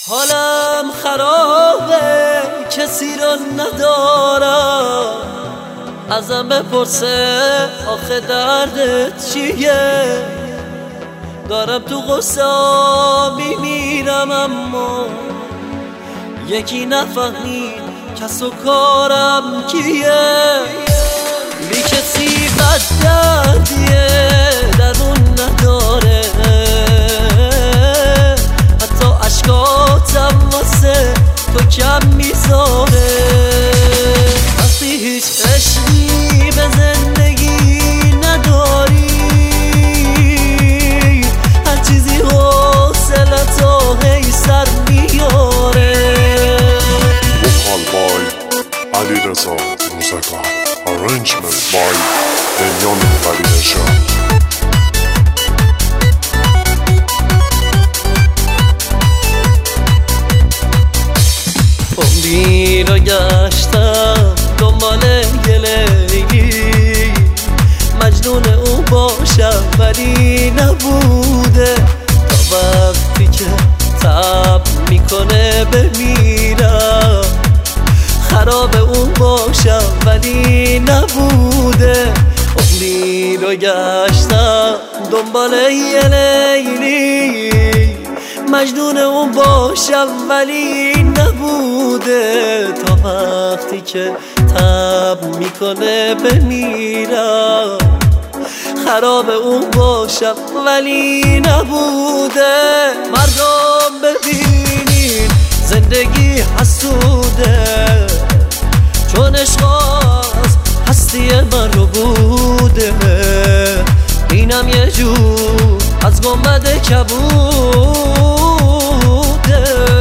حالم خرابه کسی رو ندارم، ازم بپرسه آخه دردت چیه؟ دارم تو غصه میمیرم اما یکی نفهمید کس و کارم کیه؟ بی کسی بد دردیه درون نداره، حتی عشقاتم واسه تو کم میذاره. وقتی هیچ عشقی به زندگی نداری، هر چیزی حوصلتو هی سر میاره. وکال بای علیرضا موسیقی، arrangement by بنیام ولی‌نژاد. عمری رو گشتم دنبال یه لیلی، مجنون اون باشم ولی نبوده، تا وقتی که تب میکنه بمیرم خراب اون باشم ولی نبوده. عمری رو گشتم دنبال یه لیلی، مجنون اون باشم ولی نبوده، تا وقتی که تب میکنه بمیرم خراب اون باشم ولی نبوده. مردم ببینین زندگی حسوده، چون عشق هستی من رو بوده، اینم یه جور از گنبد کبوده.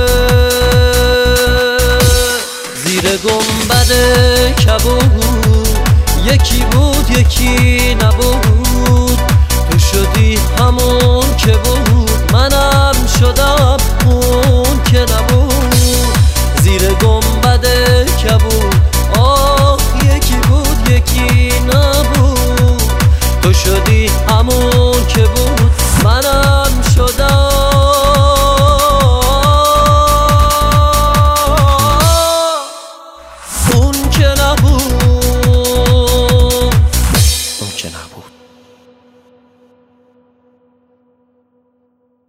زیر گنبد کبود یکی بود یکی نبود، تو شدی همون که بود منم شدم اون که نبود. زیر گنبد کبود آه یکی بود یکی نبود، تو شدی